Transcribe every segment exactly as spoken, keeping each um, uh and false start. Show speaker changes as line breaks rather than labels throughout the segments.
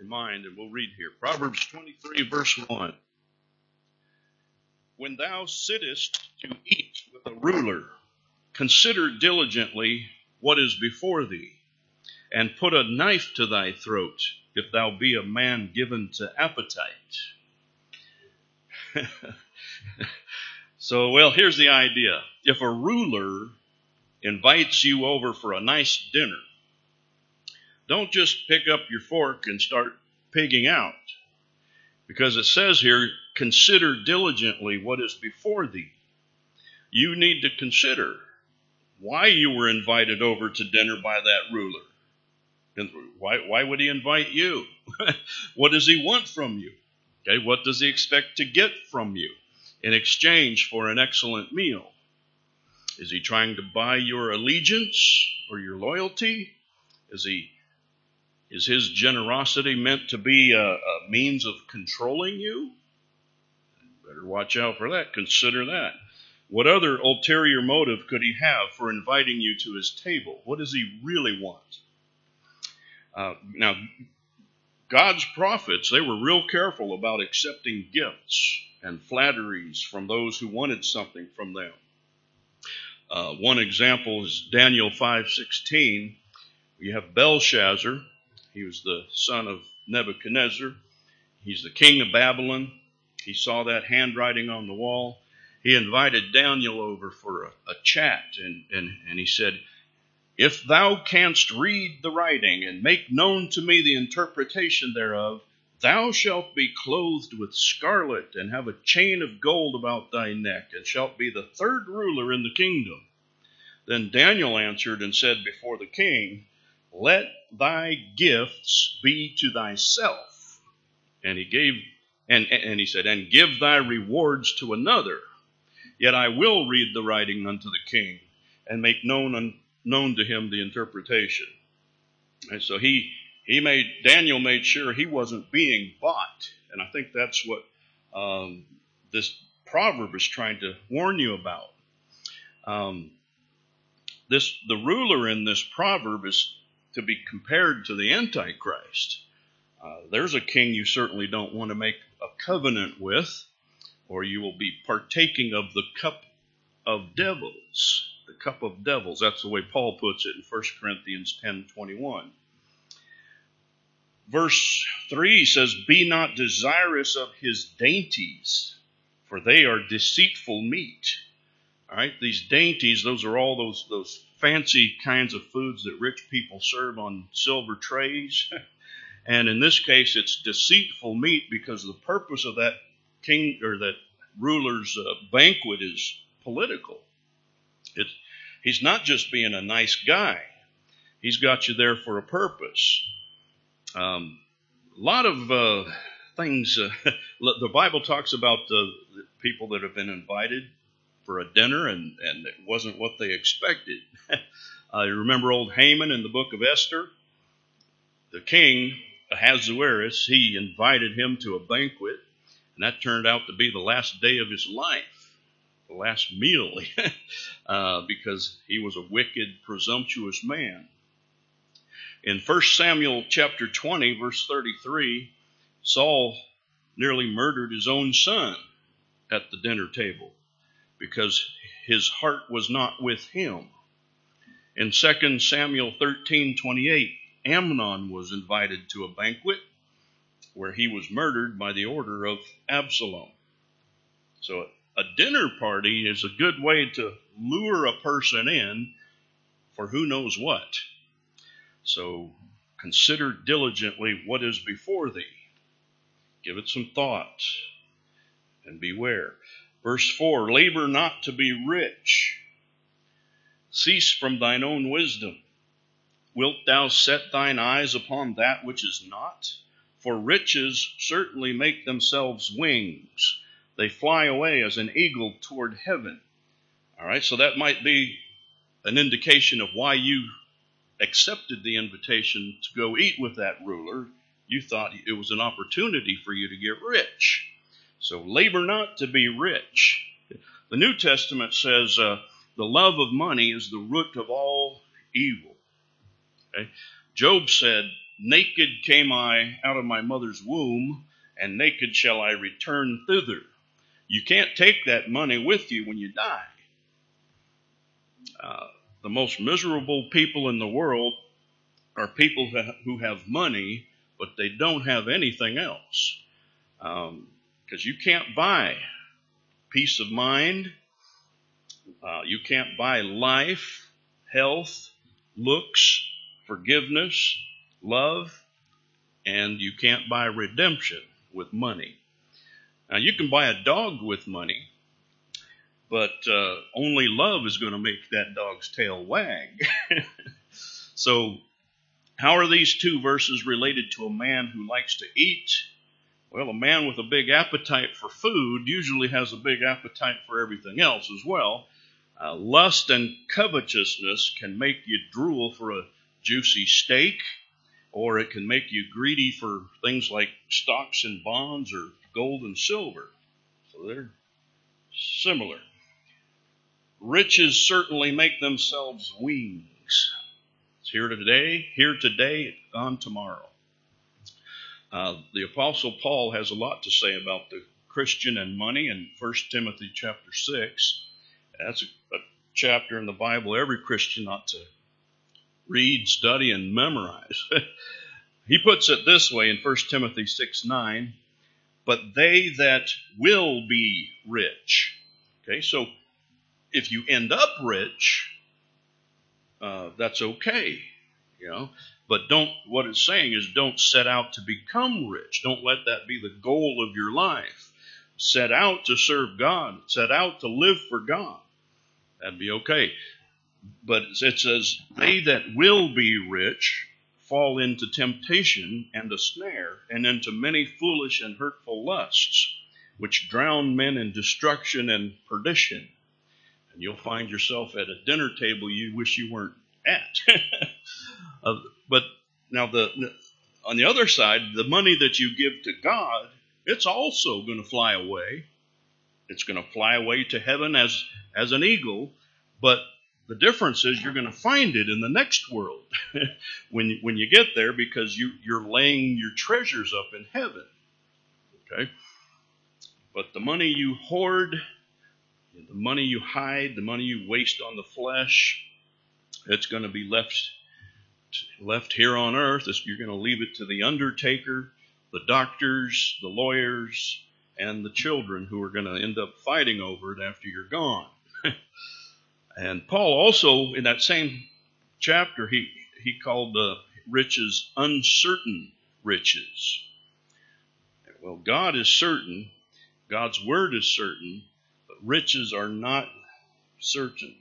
your mind, and we'll read here. Proverbs twenty-three, verse one. When thou sittest to eat with a ruler, consider diligently what is before thee, and put a knife to thy throat, if thou be a man given to appetite. So, well, here's the idea. If a ruler invites you over for a nice dinner, don't just pick up your fork and start pigging out. Because it says here, consider diligently what is before thee. You need to consider why you were invited over to dinner by that ruler. And why, why would he invite you? What does he want from you? Okay, what does he expect to get from you in exchange for an excellent meal? Is he trying to buy your allegiance or your loyalty? Is he is his generosity meant to be a, a means of controlling you? Better watch out for that. Consider that. What other ulterior motive could he have for inviting you to his table? What does he really want? Uh, now, God's prophets, they were real careful about accepting gifts and flatteries from those who wanted something from them. Uh, one example is Daniel five sixteen. You have Belshazzar. He was the son of Nebuchadnezzar. He's the king of Babylon. He saw that handwriting on the wall. He invited Daniel over for a, a chat, and, and, and he said, if thou canst read the writing and make known to me the interpretation thereof, thou shalt be clothed with scarlet and have a chain of gold about thy neck, and shalt be the third ruler in the kingdom. Then Daniel answered and said before the king, let thy gifts be to thyself. And he gave, and, and he said, and give thy rewards to another. Yet I will read the writing unto the king, and make known un, known to him the interpretation. And so he he made Daniel made sure he wasn't being bought, and I think that's what um, this proverb is trying to warn you about. Um, this the ruler in this proverb is to be compared to the Antichrist. Uh, there's a king you certainly don't want to make a covenant with, or you will be partaking of the cup of devils. The cup of devils. That's the way Paul puts it in First Corinthians ten twenty-one. Verse three says, be not desirous of his dainties, for they are deceitful meat. All right, these dainties, those are all those, those fancy kinds of foods that rich people serve on silver trays. And in this case, it's deceitful meat because the purpose of that king or that ruler's uh, banquet is political. It's, he's not just being a nice guy. He's got you there for a purpose. Um, a lot of uh, things, uh, the Bible talks about uh, the people that have been invited for a dinner, and, and it wasn't what they expected. uh, you remember old Haman in the book of Esther? The king, Ahasuerus, he invited him to a banquet, and that turned out to be the last day of his life, the last meal, uh, because he was a wicked, presumptuous man. In First Samuel chapter twenty, verse thirty-three, Saul nearly murdered his own son at the dinner table because his heart was not with him. In Second Samuel thirteen twenty-eight, Amnon was invited to a banquet where he was murdered by the order of Absalom. So a dinner party is a good way to lure a person in for who knows what. So consider diligently what is before thee. Give it some thought and beware. Verse four, labor not to be rich. Cease from thine own wisdom. Wilt thou set thine eyes upon that which is not? For riches certainly make themselves wings. They fly away as an eagle toward heaven. All right, so that might be an indication of why you accepted the invitation to go eat with that ruler. You thought it was an opportunity for you to get rich. So labor not to be rich. The New Testament says uh, the love of money is the root of all evil. Okay? Job said, naked came I out of my mother's womb, and naked shall I return thither. You can't take that money with you when you die. Uh, the most miserable people in the world are people who have money, but they don't have anything else. Because um, you can't buy peace of mind. Uh, you can't buy life, health, looks, forgiveness, love, and you can't buy redemption with money. Now, you can buy a dog with money, but uh, only love is going to make that dog's tail wag. So, how are these two verses related to a man who likes to eat? Well, a man with a big appetite for food usually has a big appetite for everything else as well. Uh, lust and covetousness can make you drool for a juicy steak, or it can make you greedy for things like stocks and bonds or gold and silver. So they're similar. Riches certainly make themselves wings. It's here today, here today, gone tomorrow. Uh, the Apostle Paul has a lot to say about the Christian and money in First Timothy chapter six. That's a, a chapter in the Bible every Christian ought to read, study, and memorize. He puts it this way in First Timothy six nine, but they that will be rich. Okay, so if you end up rich, uh, that's okay, you know. But don't, what it's saying is don't set out to become rich. Don't let that be the goal of your life. Set out to serve God. Set out to live for God. That'd be okay. But it says, they that will be rich fall into temptation and a snare, and into many foolish and hurtful lusts, which drown men in destruction and perdition. And you'll find yourself at a dinner table you wish you weren't at. uh, but now, the on the other side, the money that you give to God, it's also going to fly away. It's going to fly away to heaven as, as an eagle, but the difference is you're going to find it in the next world when, you, when you get there, because you, you're laying your treasures up in heaven. Okay? But the money you hoard, the money you hide, the money you waste on the flesh, it's going to be left, left here on earth. You're going to leave it to the undertaker, the doctors, the lawyers, and the children who are going to end up fighting over it after you're gone. And Paul also, in that same chapter, he, he called the riches uncertain riches. Well, God is certain. God's word is certain, but riches are not certain.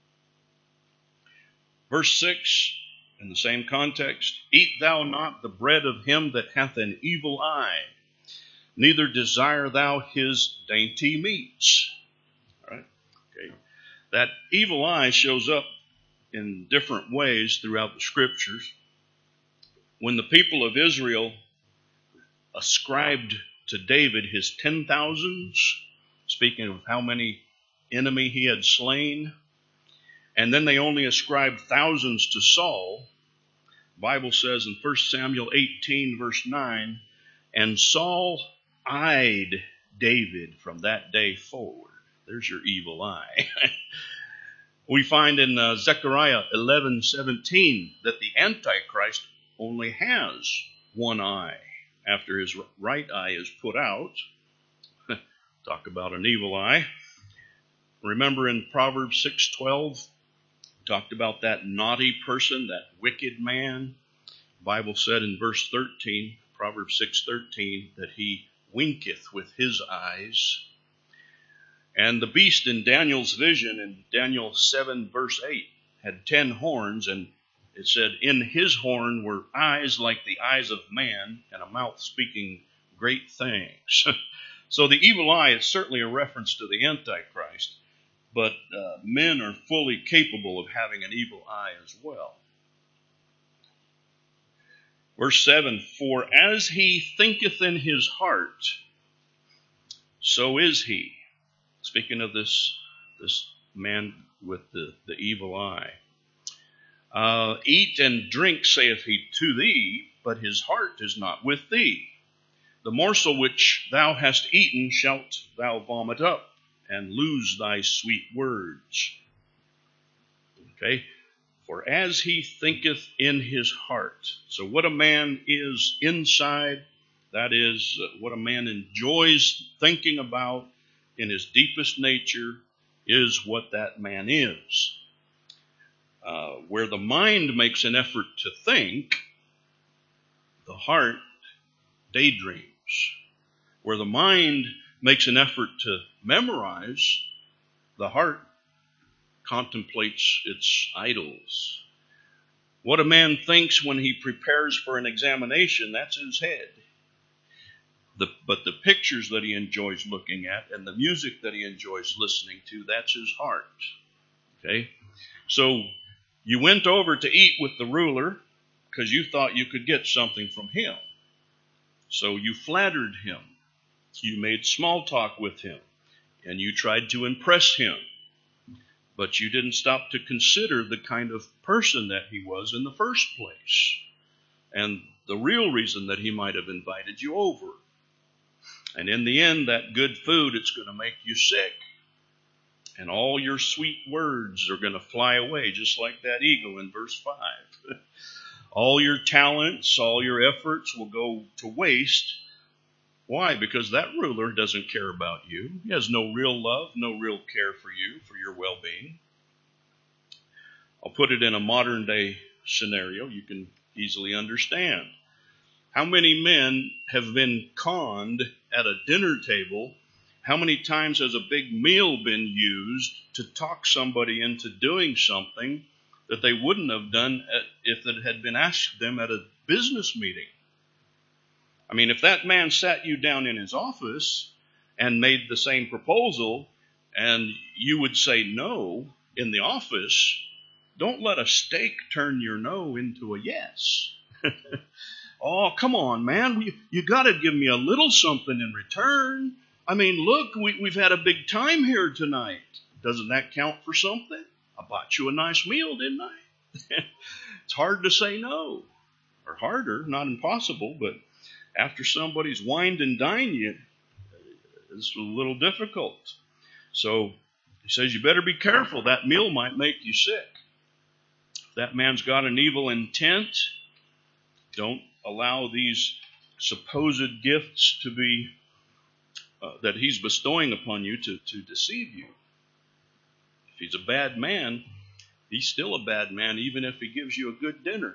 Verse six, in the same context, eat thou not the bread of him that hath an evil eye, neither desire thou his dainty meats. All right? Okay. That evil eye shows up in different ways throughout the scriptures. When the people of Israel ascribed to David his ten thousands, speaking of how many enemy he had slain, and then they only ascribed thousands to Saul, the Bible says in First Samuel eighteen, verse nine, and Saul eyed David from that day forward. There's your evil eye. We find in uh, Zechariah eleven seventeen that the Antichrist only has one eye after his right eye is put out. Talk about an evil eye. Remember in Proverbs six twelve, talked about that naughty person, that wicked man. The Bible said in verse thirteen, Proverbs six thirteen, that he winketh with his eyes. And the beast in Daniel's vision in Daniel seven verse eight had ten horns, and it said, in his horn were eyes like the eyes of man, and a mouth speaking great things. So the evil eye is certainly a reference to the Antichrist, but uh, men are fully capable of having an evil eye as well. Verse seven, for as he thinketh in his heart, so is he. Speaking of this, this man with the, the evil eye. Uh, eat and drink, saith he to thee, but his heart is not with thee. The morsel which thou hast eaten shalt thou vomit up, and lose thy sweet words. Okay? For as he thinketh in his heart. So what a man is inside, that is what a man enjoys thinking about in his deepest nature, is what that man is. Uh, where the mind makes an effort to think, the heart daydreams. Where the mind makes an effort to memorize, the heart contemplates its idols. What a man thinks when he prepares for an examination, that's his head. The, but the pictures that he enjoys looking at and the music that he enjoys listening to, that's his heart. Okay? So you went over to eat with the ruler because you thought you could get something from him. So you flattered him. You made small talk with him. And you tried to impress him. But you didn't stop to consider the kind of person that he was in the first place. And the real reason that he might have invited you over. And in the end, that good food, it's going to make you sick. And all your sweet words are going to fly away, just like that eagle in verse five. All your talents, all your efforts will go to waste. Why? Because that ruler doesn't care about you. He has no real love, no real care for you, for your well-being. I'll put it in a modern day scenario you can easily understand. How many men have been conned at a dinner table? How many times has a big meal been used to talk somebody into doing something that they wouldn't have done if it had been asked them at a business meeting? I mean, if that man sat you down in his office and made the same proposal and you would say no in the office, don't let a steak turn your no into a yes. Oh, come on, man. You, you got to give me a little something in return. I mean, look, we, we've had a big time here tonight. Doesn't that count for something? I bought you a nice meal, didn't I? It's hard to say no. Or harder, not impossible, but after somebody's wined and dined you, it's a little difficult. So he says you better be careful. That meal might make you sick. If that man's got an evil intent, don't allow these supposed gifts to be uh, that he's bestowing upon you to, to deceive you. If he's a bad man, he's still a bad man even if he gives you a good dinner.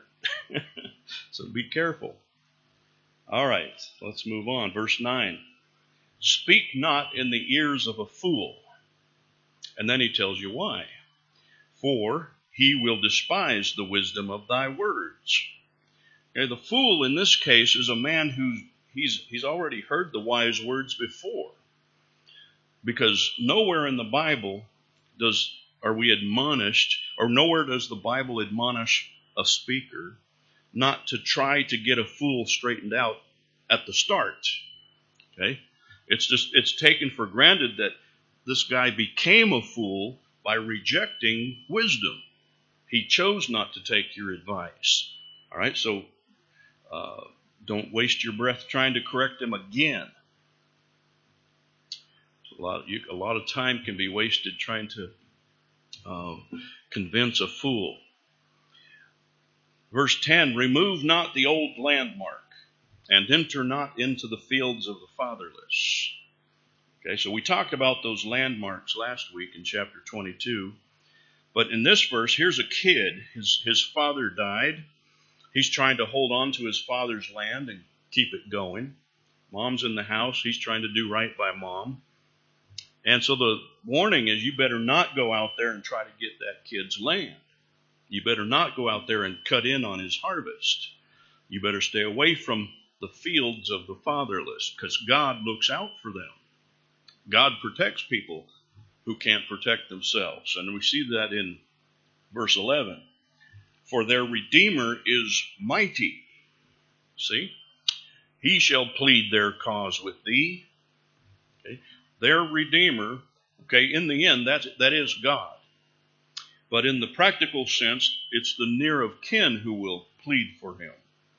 So be careful. All right, let's move on. Verse nine. Speak not in the ears of a fool. And then he tells you why. For he will despise the wisdom of thy words. Okay, the fool in this case is a man who he's he's already heard the wise words before. Because nowhere in the Bible does are we admonished, or nowhere does the Bible admonish a speaker not to try to get a fool straightened out at the start. Okay? It's just it's taken for granted that this guy became a fool by rejecting wisdom. He chose not to take your advice. All right, so uh, don't waste your breath trying to correct him again. A lot, you, a lot of time can be wasted trying to uh, convince a fool. Verse ten, remove not the old landmark, and enter not into the fields of the fatherless. Okay, so we talked about those landmarks last week in chapter twenty-two. But in this verse, here's a kid. His, his father died. He's trying to hold on to his father's land and keep it going. Mom's in the house. He's trying to do right by mom. And so the warning is you better not go out there and try to get that kid's land. You better not go out there and cut in on his harvest. You better stay away from the fields of the fatherless, because God looks out for them. God protects people who can't protect themselves. And we see that in verse eleven. For their Redeemer is mighty. See? He shall plead their cause with thee. Okay? Their Redeemer, okay, in the end, that's, that is God. But in the practical sense, it's the near of kin who will plead for him.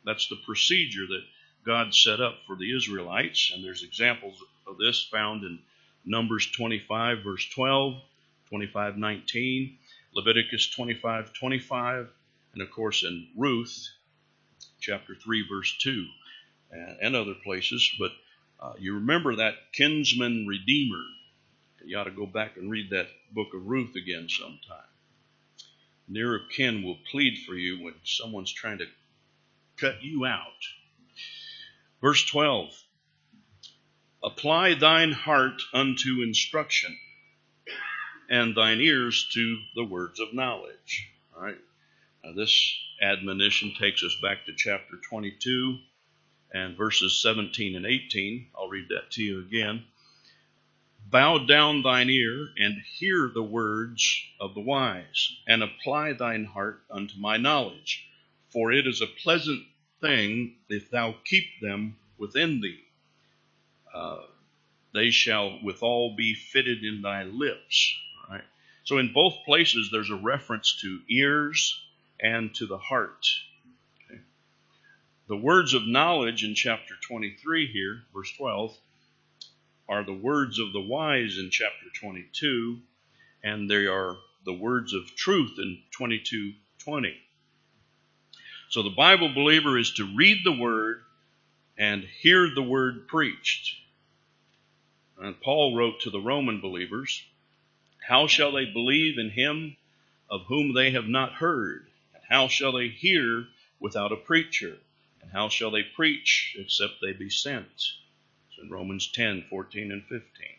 That's the procedure that God set up for the Israelites, and there's examples of this found in Numbers twenty-five, verse twelve, twenty-five nineteen, Leviticus twenty-five twenty-five, and of course in Ruth, chapter three, verse two, and, and other places. But uh, you remember that kinsman redeemer. You ought to go back and read that book of Ruth again sometime. Near of kin will plead for you when someone's trying to cut you out. Verse twelve, apply thine heart unto instruction, and thine ears to the words of knowledge. All right. Now this admonition takes us back to chapter twenty-two and verses seventeen and eighteen. I'll read that to you again. Bow down thine ear, and hear the words of the wise, and apply thine heart unto my knowledge. For it is a pleasant thing if thou keep them within thee. Uh, they shall withal be fitted in thy lips. All right? So in both places there's a reference to ears and to the heart. Okay? The words of knowledge in chapter twenty-three here, verse twelve, are the words of the wise in chapter twenty-two, and they are the words of truth in twenty-two twenty. So the Bible believer is to read the word and hear the word preached. And Paul wrote to the Roman believers, how shall they believe in him of whom they have not heard? And how shall they hear without a preacher? And how shall they preach except they be sent? In Romans ten, fourteen, and fifteen.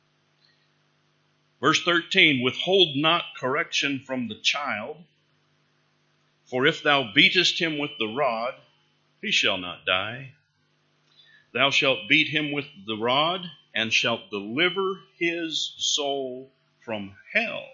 Verse thirteen, withhold not correction from the child, for if thou beatest him with the rod, he shall not die. Thou shalt beat him with the rod, and shalt deliver his soul from hell.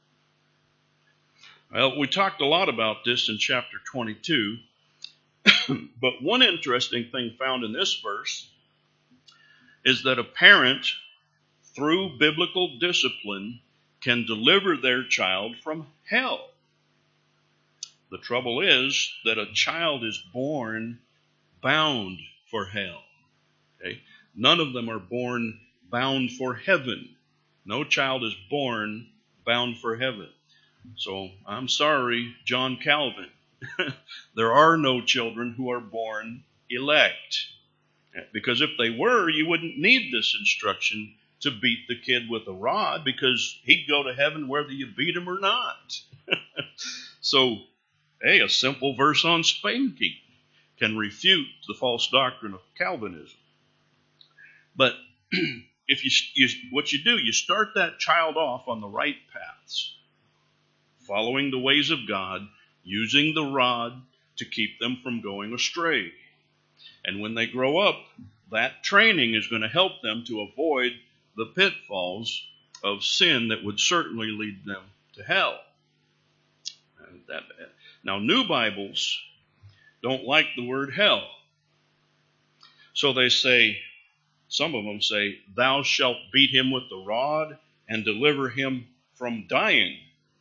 Well, we talked a lot about this in chapter twenty-two, but one interesting thing found in this verse is that a parent, through biblical discipline, can deliver their child from hell. The trouble is that a child is born bound for hell. Okay? None of them are born bound for heaven. No child is born bound for heaven. So I'm sorry, John Calvin. There are no children who are born elect. Because if they were, you wouldn't need this instruction to beat the kid with a rod, because he'd go to heaven whether you beat him or not. So, hey, a simple verse on spanking can refute the false doctrine of Calvinism. But if you, you what you do, you start that child off on the right paths, following the ways of God, using the rod to keep them from going astray. And when they grow up, that training is going to help them to avoid the pitfalls of sin that would certainly lead them to hell. And that, now, new Bibles don't like the word hell. So they say, some of them say, thou shalt beat him with the rod and deliver him from dying.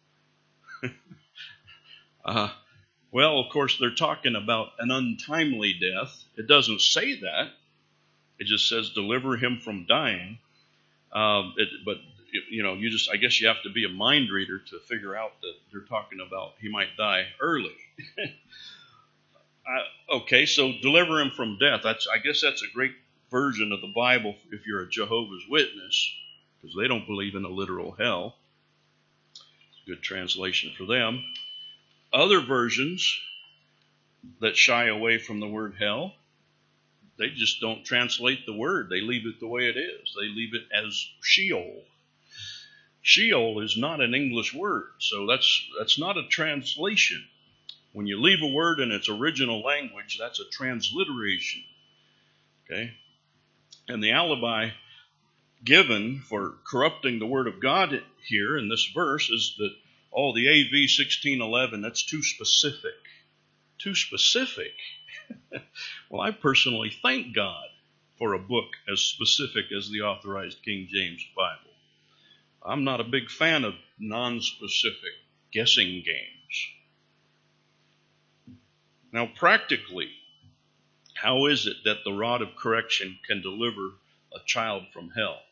uh, Well, of course, they're talking about an untimely death. It doesn't say that. It just says deliver him from dying. Um, it, but, you know, you just, I guess you have to be a mind reader to figure out that they're talking about he might die early. uh, okay, so deliver him from death. That's, I guess that's a great version of the Bible if you're a Jehovah's Witness, because they don't believe in a literal hell. It's a good translation for them. Other versions that shy away from the word hell, they just don't translate the word. They leave it the way it is. They leave it as Sheol. Sheol is not an English word, so that's that's not a translation. When you leave a word in its original language, that's a transliteration. Okay? And the alibi given for corrupting the word of God here in this verse is that, oh, the A V sixteen eleven, that's too specific. Too specific. Well, I personally thank God for a book as specific as the Authorized King James Bible. I'm not a big fan of non-specific guessing games. Now, practically, How is it that the rod of correction can deliver a child from hell?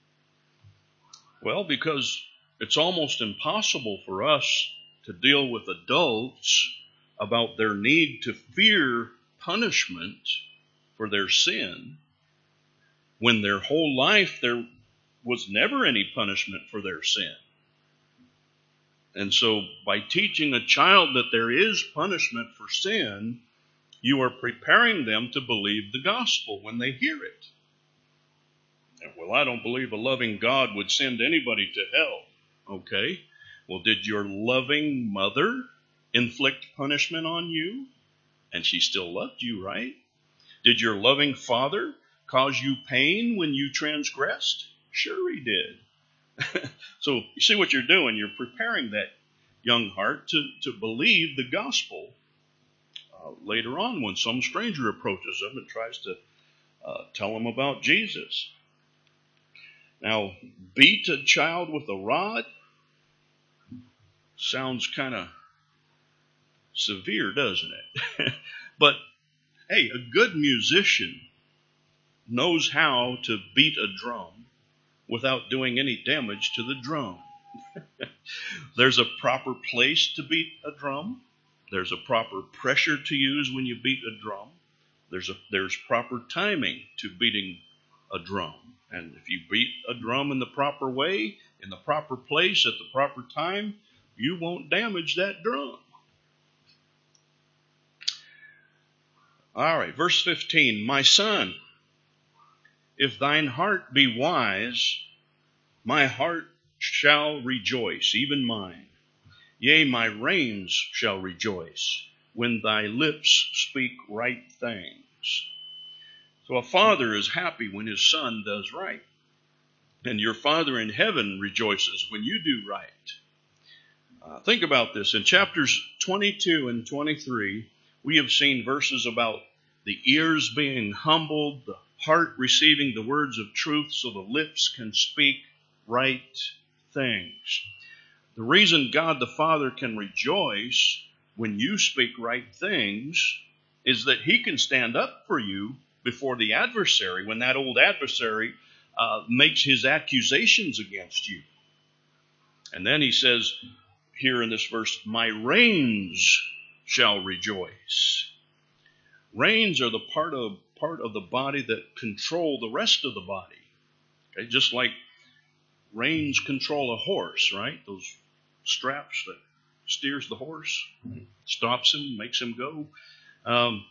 Well, because it's almost impossible for us to deal with adults about their need to fear punishment for their sin when their whole life there was never any punishment for their sin. And so by teaching a child that there is punishment for sin, you are preparing them to believe the gospel when they hear it. And, well, I don't believe a loving God would send anybody to hell. Okay. Well, did your loving mother inflict punishment on you? And she still loved you, right? Did your loving father cause you pain when you transgressed? Sure he did. So you see what you're doing. You're preparing that young heart to, to believe the gospel uh, later on when some stranger approaches them and tries to uh, tell them about Jesus. Now, beat a child with a rod sounds kind of severe, doesn't it? But, hey, a good musician knows how to beat a drum without doing any damage to the drum. There's a proper place to beat a drum. There's a proper pressure to use when you beat a drum. There's a there's proper timing to beating a drum. And if you beat a drum in the proper way, in the proper place, at the proper time, you won't damage that drum. All right, verse fifteen. My son, if thine heart be wise, my heart shall rejoice, even mine. Yea, my reins shall rejoice when thy lips speak right things. So a father is happy when his son does right. And your Father in heaven rejoices when you do right. Uh, think about this. In chapters twenty-two and twenty-three, we have seen verses about the ears being humbled, the heart receiving the words of truth so the lips can speak right things. The reason God the Father can rejoice when you speak right things is that he can stand up for you before the adversary, when that old adversary uh, makes his accusations against you. And then he says here in this verse, my reins shall rejoice. Reins are the part of part of the body that control the rest of the body. Okay, just like reins control a horse, right? Those straps that steers the horse, stops him, makes him go. Um,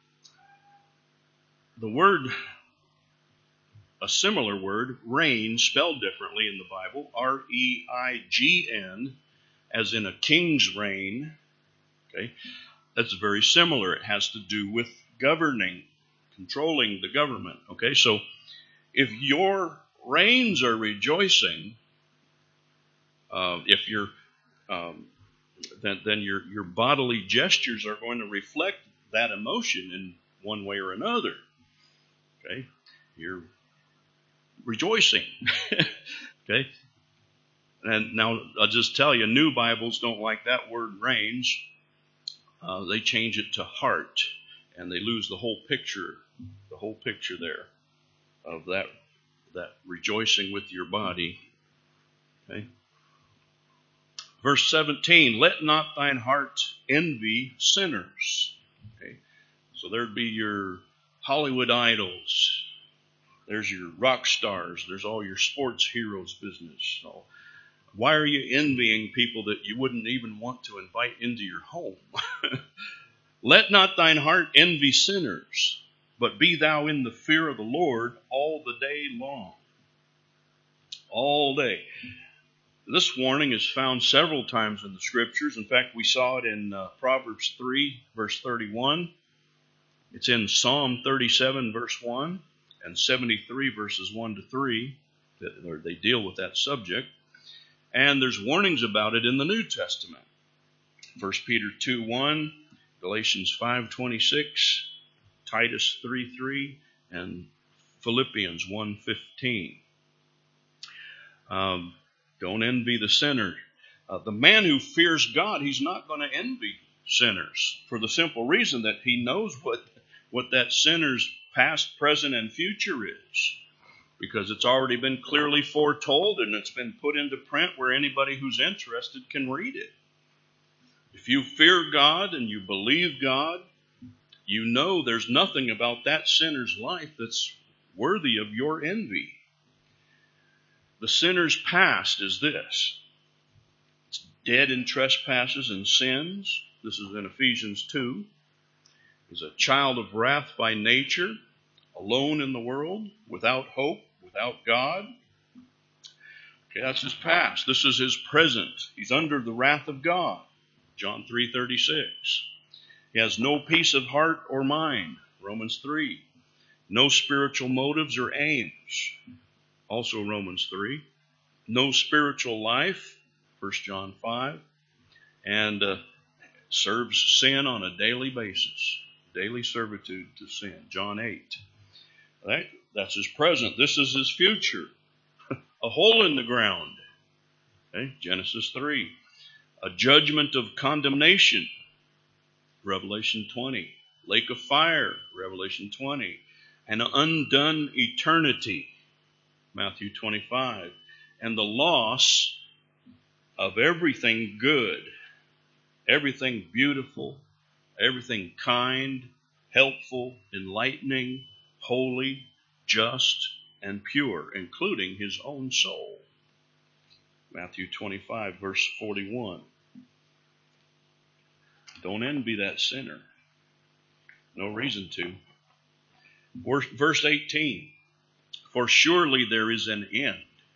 the word, a similar word, reign, spelled differently in the Bible, R E I G N, as in a king's reign. Okay, that's very similar. It has to do with governing, controlling the government. Okay, so if your reins are rejoicing, uh, if you're, um, then then your your bodily gestures are going to reflect that emotion in one way or another. Okay, you're rejoicing. Okay, and now I'll just tell you, new Bibles don't like that word reigns. Uh, they change it to heart, and they lose the whole picture, the whole picture there of that that rejoicing with your body. Okay. Verse seventeen, let not thine heart envy sinners. Okay. So there'd be your Hollywood idols. There's your rock stars. There's all your sports heroes business. So why are you envying people that you wouldn't even want to invite into your home? Let not thine heart envy sinners, but be thou in the fear of the Lord all the day long. All day. This warning is found several times in the Scriptures. In fact, we saw it in uh, Proverbs three, verse thirty-one. It's in Psalm thirty-seven, verse one, and seventy-three, verses one to three. That, they deal with that subject. And there's warnings about it in the New Testament. First Peter two, one, Galatians five, twenty-six, Titus three, three, and Philippians one, fifteen. Um, don't envy the sinner. Uh, the man who fears God, he's not going to envy sinners for the simple reason that he knows what, what that sinner's past, present, and future is, because it's already been clearly foretold and it's been put into print where anybody who's interested can read it. If you fear God and you believe God, you know there's nothing about that sinner's life that's worthy of your envy. The sinner's past is this. It's dead in trespasses and sins. This is in Ephesians two. He's a child of wrath by nature, alone in the world, without hope, without God. Okay, that's his past. This is his present. He's under the wrath of God. John three thirty-six. He has no peace of heart or mind. Romans three. No spiritual motives or aims. Also Romans three. No spiritual life. First John five. And uh, serves sin on a daily basis. Daily servitude to sin. John eight. Right? That's his present. This is his future. A hole in the ground. Okay? Genesis three. A judgment of condemnation. Revelation twenty. Lake of fire. Revelation twenty. An undone eternity. Matthew twenty-five. And the loss of everything good, everything beautiful, everything kind, helpful, enlightening, holy, just, and pure, including his own soul. Matthew twenty-five, verse forty-one. Don't envy that sinner. No reason to. Verse eighteen. For surely there is an end,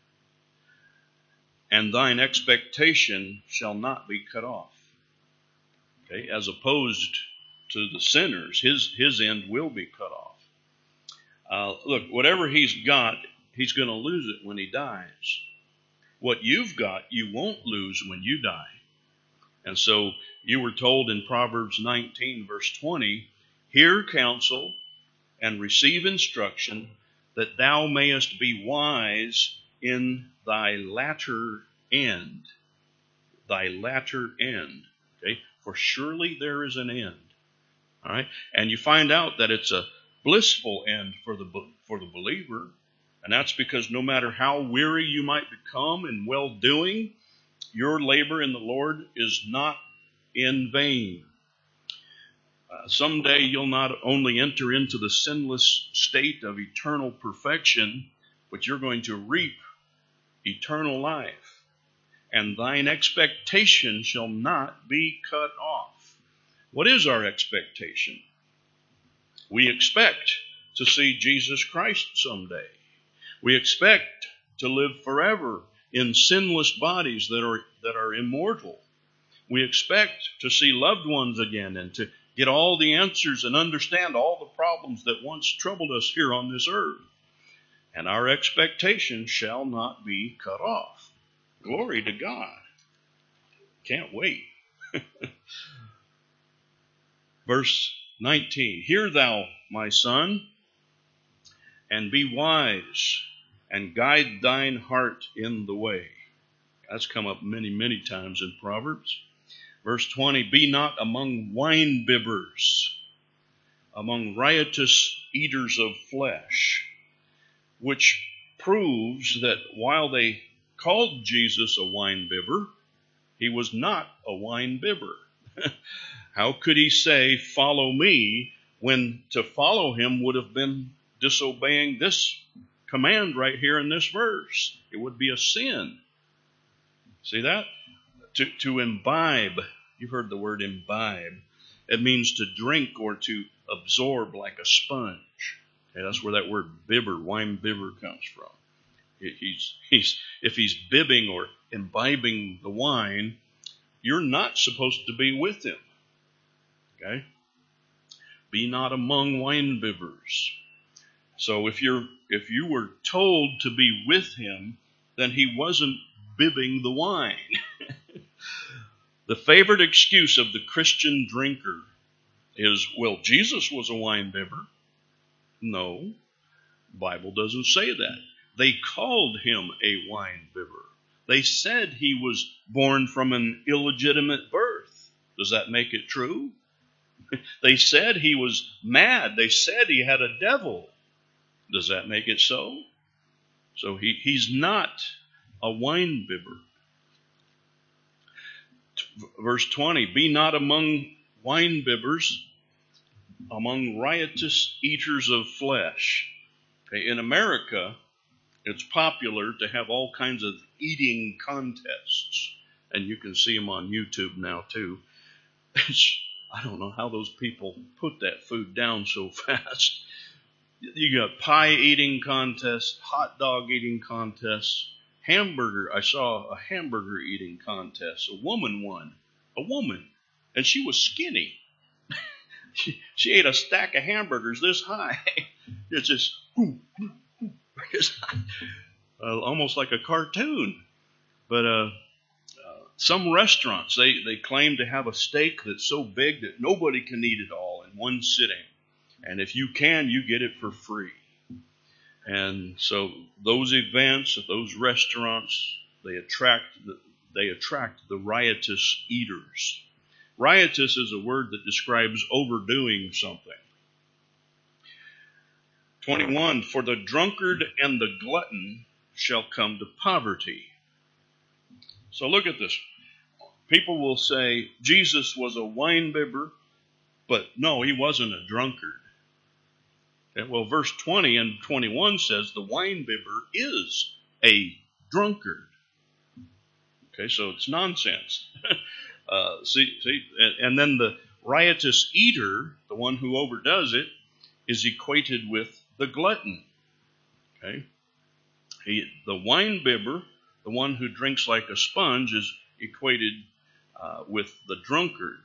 and thine expectation shall not be cut off. Okay, as opposed to the sinners, his, his end will be cut off. Uh, look, whatever he's got, he's going to lose it when he dies. What you've got, you won't lose when you die. And so you were told in Proverbs nineteen, verse twenty, hear counsel and receive instruction, that thou mayest be wise in thy latter end. Thy latter end. Okay? For surely there is an end. All right? And you find out that it's a blissful end for the for the believer. And that's because no matter how weary you might become in well-doing, your labor in the Lord is not in vain. Uh, someday you'll not only enter into the sinless state of eternal perfection, but you're going to reap eternal life. And thine expectation shall not be cut off. What is our expectation? We expect to see Jesus Christ someday. We expect to live forever in sinless bodies that are that are immortal. We expect to see loved ones again and to get all the answers and understand all the problems that once troubled us here on this earth. And our expectation shall not be cut off. Glory to God. Can't wait. Verse nineteen. Hear thou, my son, and be wise, and guide thine heart in the way. That's come up many, many times in Proverbs. Verse twenty, be not among wine bibbers, among riotous eaters of flesh, which proves that while they called Jesus a wine bibber, he was not a wine bibber. How could he say, follow me, when to follow him would have been disobeying this command right here in this verse? It would be a sin. See that? To, to imbibe. You've heard the word imbibe. It means to drink or to absorb like a sponge. Okay, that's where that word bibber, wine bibber, comes from. He's, he's, if he's bibbing or imbibing the wine, you're not supposed to be with him. Okay? Be not among wine bibbers. So if you're if you were told to be with him, then he wasn't bibbing the wine. The favorite excuse of the Christian drinker is, well, Jesus was a wine bibber. No, the Bible doesn't say that. They called him a wine bibber. They said he was born from an illegitimate birth. Does that make it true? They said he was mad. They said he had a devil. Does that make it so? So he, he's not a wine bibber. Verse twenty, be not among wine bibbers, among riotous eaters of flesh. Okay, in America, it's popular to have all kinds of eating contests. And you can see them on YouTube now too. It's, I don't know how those people put that food down so fast. You got pie eating contests, hot dog eating contests, hamburger. I saw a hamburger eating contest. A woman won. A woman. And she was skinny. she, she ate a stack of hamburgers this high. It's just uh, almost like a cartoon. But uh, uh, some restaurants, they, they claim to have a steak that's so big that nobody can eat it all in one sitting. And if you can, you get it for free. And so those events, those restaurants, they attract the, they attract the riotous eaters. Riotous is a word that describes overdoing something. twenty-one, for the drunkard and the glutton shall come to poverty. So look at this. People will say Jesus was a wine bibber, but no, he wasn't a drunkard. Okay, well, verse twenty and twenty-one says the wine bibber is a drunkard. Okay, so it's nonsense. uh, see, see, and then the riotous eater, the one who overdoes it, is equated with the glutton. Okay, he, the wine bibber, the one who drinks like a sponge, is equated uh, with the drunkard.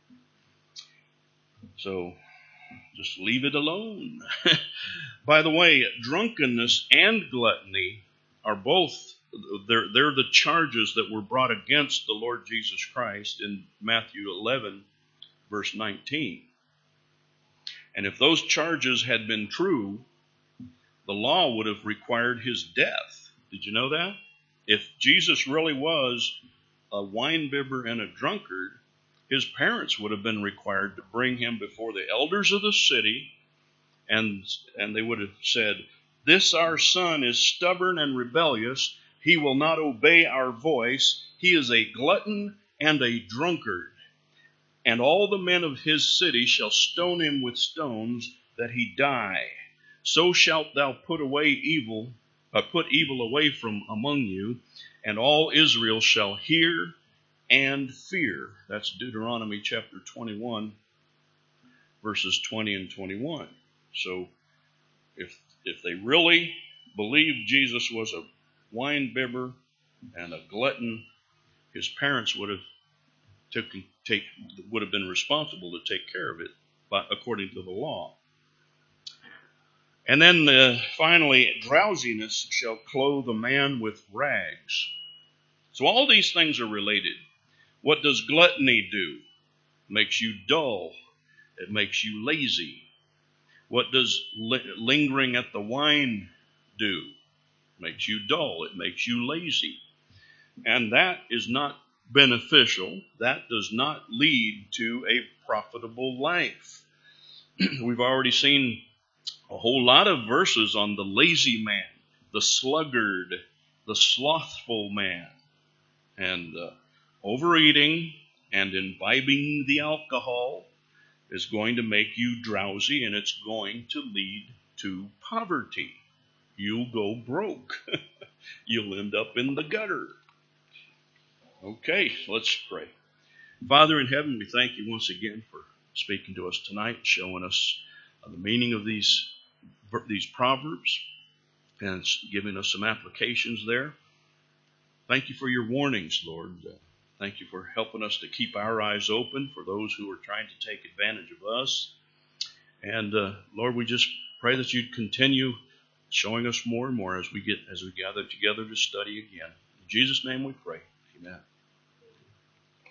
So just leave it alone. By the way, drunkenness and gluttony are both, they're, they're the charges that were brought against the Lord Jesus Christ in Matthew eleven, verse nineteen. And if those charges had been true, the law would have required his death. Did you know that? If Jesus really was a wine bibber and a drunkard, his parents would have been required to bring him before the elders of the city, and, and they would have said, this our son is stubborn and rebellious. He will not obey our voice. He is a glutton and a drunkard. And all the men of his city shall stone him with stones, that he die. So shalt thou put away evil, uh, put evil away from among you, and all Israel shall hear and fear. That's Deuteronomy chapter twenty-one, verses twenty and twenty-one. So if if they really believed Jesus was a wine bibber and a glutton, his parents would have took take would have been responsible to take care of it, by, according to the law. And then uh, finally, drowsiness shall clothe a man with rags. So all these things are related. What does gluttony do? It makes you dull. It makes you lazy. What does li- lingering at the wine do? It makes you dull. It makes you lazy. And that is not beneficial. That does not lead to a profitable life. We've already seen a whole lot of verses on the lazy man, the sluggard, the slothful man. And uh, overeating and imbibing the alcohol is going to make you drowsy, and it's going to lead to poverty. You'll go broke. You'll end up in the gutter. Okay, let's pray. Father in heaven, we thank you once again for speaking to us tonight, showing us the meaning of these, these proverbs, and giving us some applications there. Thank you for your warnings, Lord. Uh, thank you for helping us to keep our eyes open for those who are trying to take advantage of us. And uh, Lord, we just pray that you'd continue showing us more and more as we get as we gather together to study again. In Jesus' name we pray. Amen.